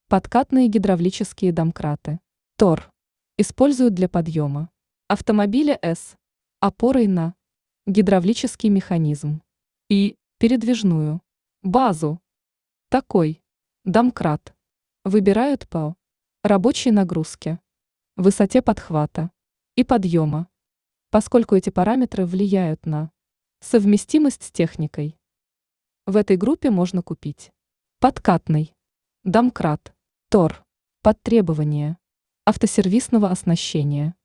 Подкатные гидравлические домкраты. ТОР. Используют для подъема автомобиля с опорой на гидравлический механизм и передвижную базу. Такой домкрат выбирают по рабочей нагрузке, высоте подхвата и подъема, поскольку эти параметры влияют на совместимость с техникой. В этой группе можно купить подкатный домкрат ТОР под требования автосервисного оснащения.